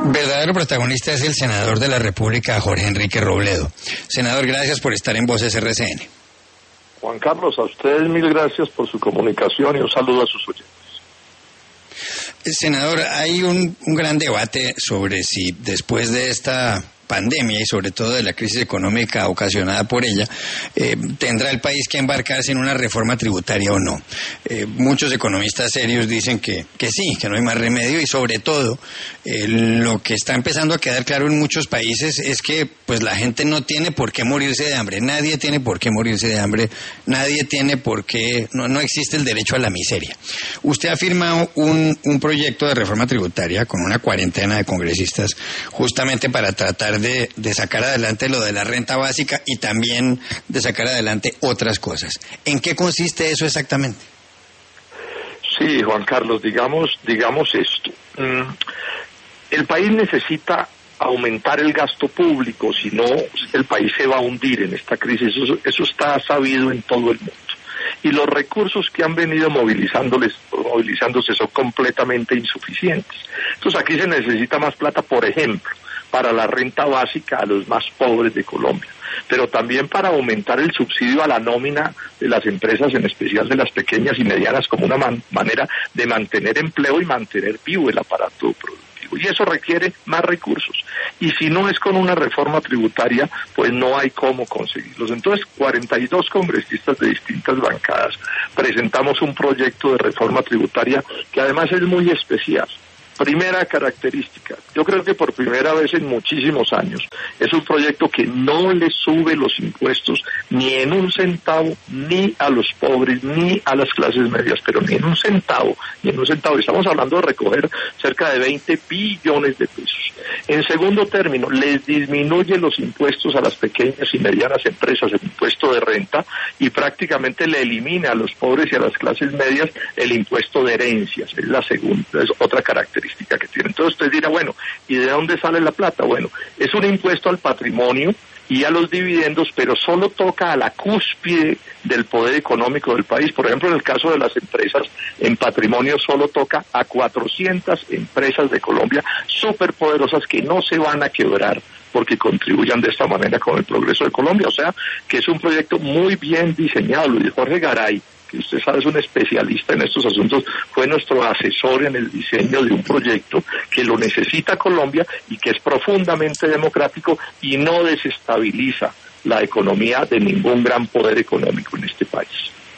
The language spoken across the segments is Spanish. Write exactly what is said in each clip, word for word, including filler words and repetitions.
verdadero protagonista es el senador de la República, Jorge Enrique Robledo. Senador, gracias por estar en Voces R C N. Juan Carlos, a ustedes mil gracias por su comunicación y un saludo a sus oyentes. Senador, hay un, un gran debate sobre si después de esta pandemia y sobre todo de la crisis económica ocasionada por ella, eh, tendrá el país que embarcarse en una reforma tributaria o no. Eh, muchos economistas serios dicen que, que sí, que no hay más remedio y sobre todo eh, lo que está empezando a quedar claro en muchos países es que pues la gente no tiene por qué morirse de hambre, nadie tiene por qué morirse de hambre, nadie tiene por qué, no, no existe el derecho a la miseria. Usted ha firmado un, un proyecto de reforma tributaria con una cuarentena de congresistas justamente para tratar De, de sacar adelante lo de la renta básica y también de sacar adelante otras cosas. ¿En qué consiste eso exactamente? Sí, Juan Carlos, digamos, digamos esto. Mm, el país necesita aumentar el gasto público, si no, el país se va a hundir en esta crisis. Eso, eso está sabido en todo el mundo. Y los recursos que han venido movilizándoles, movilizándose son completamente insuficientes. Entonces aquí se necesita más plata, por ejemplo, para la renta básica a los más pobres de Colombia, pero también para aumentar el subsidio a la nómina de las empresas, en especial de las pequeñas y medianas, como una man- manera de mantener empleo y mantener vivo el aparato productivo. Y eso requiere más recursos. Y si no es con una reforma tributaria, pues no hay cómo conseguirlos. Entonces, cuarenta y dos congresistas de distintas bancadas presentamos un proyecto de reforma tributaria que además es muy especial. Primera característica, yo creo que por primera vez en muchísimos años, es un proyecto que no le sube los impuestos ni en un centavo, ni a los pobres, ni a las clases medias, pero ni en un centavo, ni en un centavo. Estamos hablando de recoger cerca de veinte billones de pesos. En segundo término, les disminuye los impuestos a las pequeñas y medianas empresas, el impuesto de renta, y prácticamente le elimina a los pobres y a las clases medias el impuesto de herencias. Es la segunda, es otra característica que tiene. Entonces usted dirá, bueno, ¿y de dónde sale la plata? Bueno, es un impuesto al patrimonio y a los dividendos, pero solo toca a la cúspide del poder económico del país. Por ejemplo, en el caso de las empresas, en patrimonio solo toca a cuatrocientas empresas de Colombia superpoderosas que no se van a quebrar porque contribuyan de esta manera con el progreso de Colombia. O sea, que es un proyecto muy bien diseñado. Luis Jorge Garay, que usted sabe es un especialista en estos asuntos, fue nuestro asesor en el diseño de un proyecto que lo necesita Colombia y que es profundamente democrático y no desestabiliza la economía de ningún gran poder económico en este país.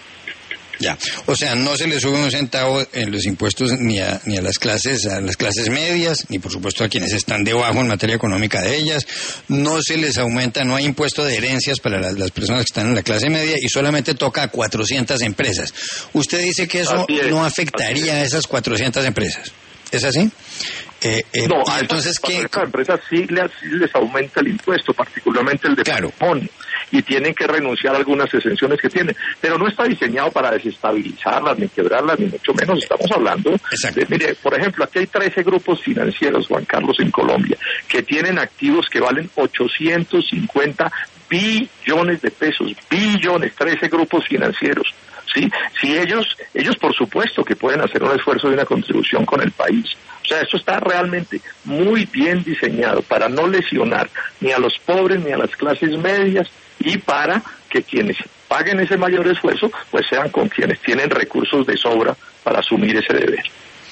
Ya, o sea, no se le sube un centavo en los impuestos ni a ni a las clases a las clases medias, ni por supuesto a quienes están debajo en materia económica de ellas, no se les aumenta, no hay impuesto de herencias para las, las personas que están en la clase media y solamente toca a cuatrocientas empresas. Usted dice que eso es, no afectaría a esas cuatrocientas empresas, ¿es así? Eh, eh, no, a entonces, esas ¿qué? empresas sí les, sí les aumenta el impuesto, particularmente el de claro. patrimonio, y tienen que renunciar a algunas exenciones que tienen, pero no está diseñado para desestabilizarlas, ni quebrarlas, ni mucho menos. Estamos hablando de, mire, por ejemplo, aquí hay trece grupos financieros, Juan Carlos, en Colombia, que tienen activos que valen ochocientos cincuenta billones de pesos, billones, trece grupos financieros. Sí, si ellos, ellos por supuesto que pueden hacer un esfuerzo y una contribución con el país. O sea, esto está realmente muy bien diseñado para no lesionar ni a los pobres ni a las clases medias y para que quienes paguen ese mayor esfuerzo pues sean con quienes tienen recursos de sobra para asumir ese deber.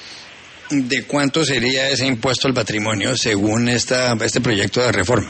¿De cuánto sería ese impuesto al patrimonio según esta, este proyecto de reforma?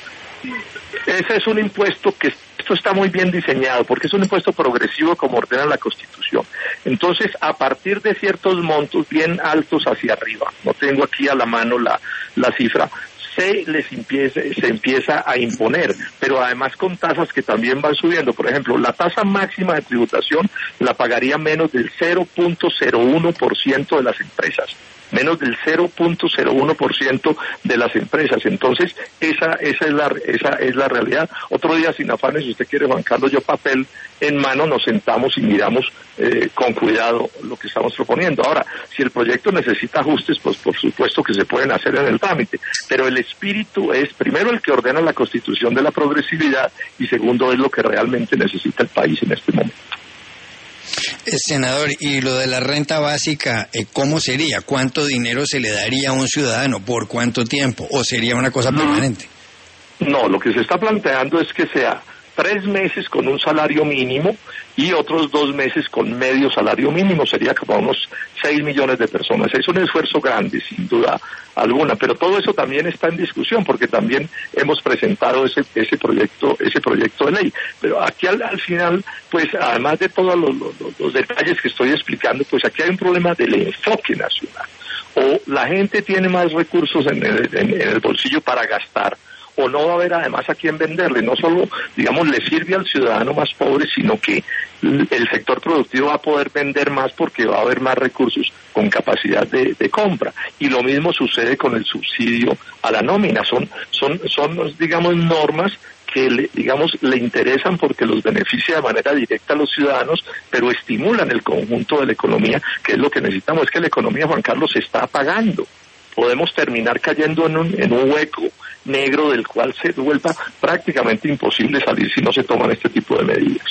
Ese es un impuesto que esto está muy bien diseñado porque es un impuesto progresivo como ordena la Constitución. Entonces, a partir de ciertos montos bien altos hacia arriba, no tengo aquí a la mano la, la cifra, se les empieza, se empieza a imponer, pero además con tasas que también van subiendo. Por ejemplo, la tasa máxima de tributación la pagaría menos del cero punto cero uno por ciento de las empresas. menos del cero punto cero uno por ciento de las empresas. Entonces, esa esa es la esa es la realidad. Otro día, sin afanes, si usted quiere, Juan Carlos, yo papel en mano, nos sentamos y miramos eh, con cuidado lo que estamos proponiendo. Ahora, si el proyecto necesita ajustes, pues por supuesto que se pueden hacer en el trámite, pero el espíritu es, primero, el que ordena la Constitución de la progresividad, y segundo, es lo que realmente necesita el país en este momento. Eh, senador, y lo de la renta básica, eh, ¿cómo sería? ¿Cuánto dinero se le daría a un ciudadano? ¿Por cuánto tiempo? ¿O sería una cosa no, permanente? No, lo que se está planteando es que sea tres meses con un salario mínimo y otros dos meses con medio salario mínimo, sería como unos seis millones de personas. Es un esfuerzo grande, sin duda alguna, pero todo eso también está en discusión, porque también hemos presentado ese ese proyecto ese proyecto de ley. Pero aquí al, al final, pues además de todos los, los, los detalles que estoy explicando, pues aquí hay un problema del enfoque nacional. O la gente tiene más recursos en el, en, en el bolsillo para gastar, o no va a haber además a quién venderle. No solo, digamos, le sirve al ciudadano más pobre, sino que el sector productivo va a poder vender más porque va a haber más recursos con capacidad de, de compra. Y lo mismo sucede con el subsidio a la nómina. Son, son, son digamos, normas que, le, digamos, le interesan porque los beneficia de manera directa a los ciudadanos, pero estimulan el conjunto de la economía, que es lo que necesitamos. Es que la economía, Juan Carlos, se está apagando. Podemos terminar cayendo en un, en un hueco negro del cual se vuelva prácticamente imposible salir si no se toman este tipo de medidas.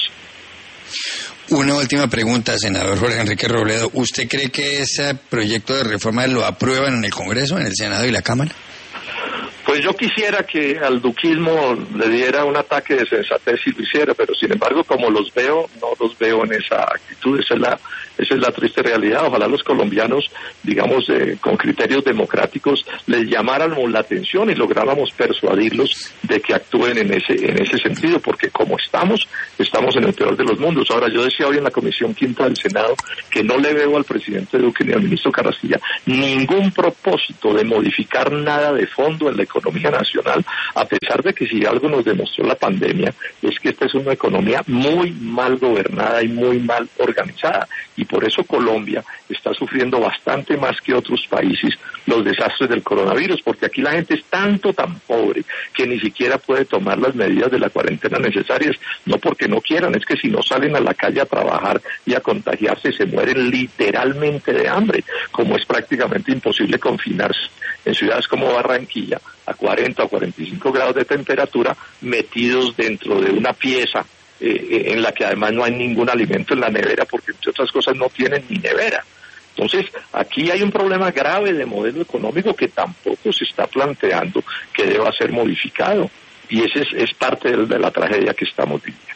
Una última pregunta, senador Jorge Enrique Robledo. ¿Usted cree que ese proyecto de reforma lo aprueban en el Congreso, en el Senado y la Cámara? Pues yo quisiera que al duquismo le diera un ataque de sensatez y lo hiciera, pero sin embargo, como los veo, no los veo en esa actitud. Esa es la, esa es la triste realidad. Ojalá los colombianos, digamos, eh, con criterios democráticos, les llamáramos la atención y lográramos persuadirlos de que actúen en ese, en ese sentido, porque como estamos, estamos en el peor de los mundos. Ahora, yo decía hoy en la Comisión Quinta del Senado que no le veo al presidente Duque ni al ministro Carrasquilla ningún propósito de modificar nada de fondo en la economía nacional, a pesar de que si algo nos demostró la pandemia es que esta es una economía muy mal gobernada y muy mal organizada, y por eso Colombia está sufriendo bastante más que otros países los desastres del coronavirus, porque aquí la gente es tanto tan pobre que ni siquiera puede tomar las medidas de la cuarentena necesarias, no porque no quieran, es que si no salen a la calle a trabajar y a contagiarse se mueren literalmente de hambre, como es prácticamente imposible confinarse en ciudades como Barranquilla a cuarenta o cuarenta y cinco grados de temperatura, metidos dentro de una pieza eh, en la que además no hay ningún alimento en la nevera, porque entre otras cosas no tienen ni nevera. Entonces, aquí hay un problema grave de modelo económico que tampoco se está planteando que deba ser modificado, y ese es, es parte de, de la tragedia que estamos viviendo.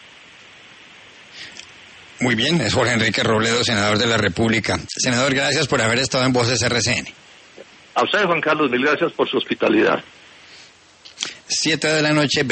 Muy bien, es Jorge Enrique Robledo, senador de la República. Senador, gracias por haber estado en Voces R C N. A usted, Juan Carlos, mil gracias por su hospitalidad. Siete de la noche.